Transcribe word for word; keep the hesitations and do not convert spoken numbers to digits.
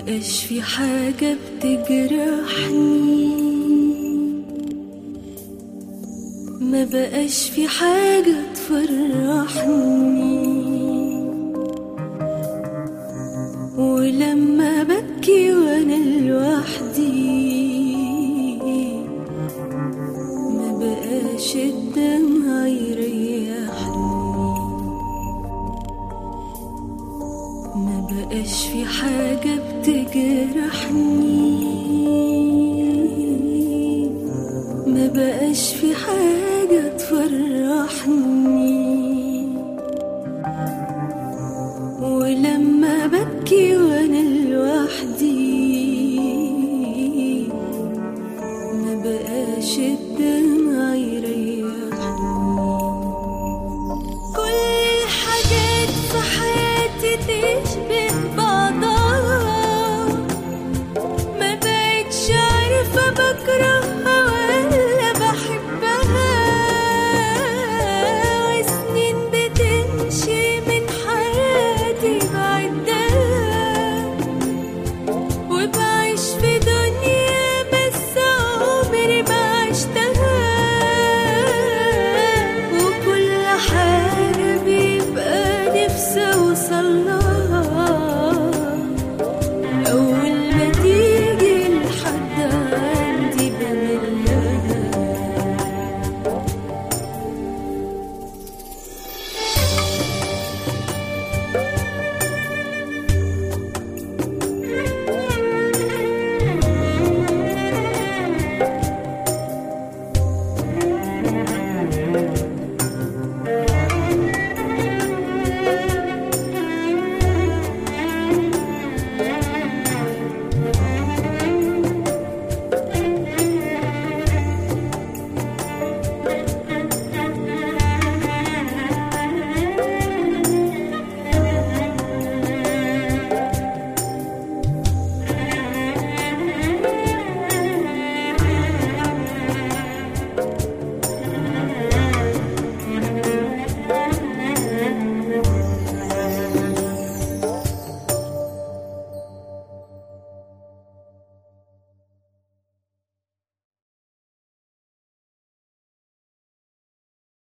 بقاش في حاجة بتجرحني، ما بقاش في حاجة تفرحني، ولما ببكي وانا لوحدي ما بقاش الدمع يريحني، ما بقاش في حاجة بتجرحني، ما بقاش في حاجة تفرحني، ولما ببكي وانا لوحدي ما بقاش الدمع يريحني. كل الحاجات في حياتي تشبه بعضها، ما بقتش عارفة بكرهها ولا بحبها، وسنين بتمشي من حياتي بعدها، وبعيش في دنيا بس عمري ما عشتها، وكل حاجة بيبقى نفسي اوصلها أول ما تيجي لحد عندي بملها.